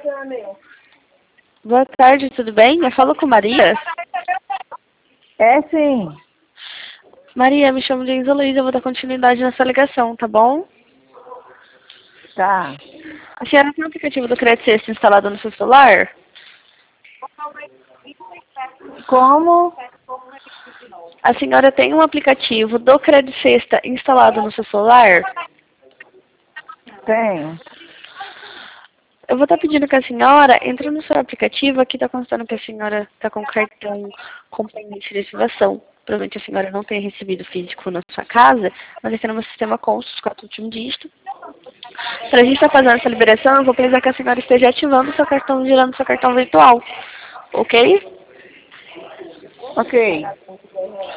Boa tarde, tudo bem? Eu falo com Maria. É sim. Maria, me chamo de Enzo Luiz, eu vou dar continuidade nessa ligação, tá bom? Tá. A senhora tem o aplicativo do Crédito Sexta instalado no seu celular? Como? A senhora tem um aplicativo do Crédito Sexta instalado no seu celular? Tenho. Eu vou estar pedindo que a senhora entre no seu aplicativo, aqui está constando que a senhora está com cartão com pendente de ativação. Provavelmente a senhora não tenha recebido físico na sua casa, mas aqui no meu sistema consta os 4 últimos dígitos. Para a gente estar fazendo essa liberação, eu vou precisar que a senhora esteja ativando o seu cartão, gerando seu cartão virtual. Ok? Ok.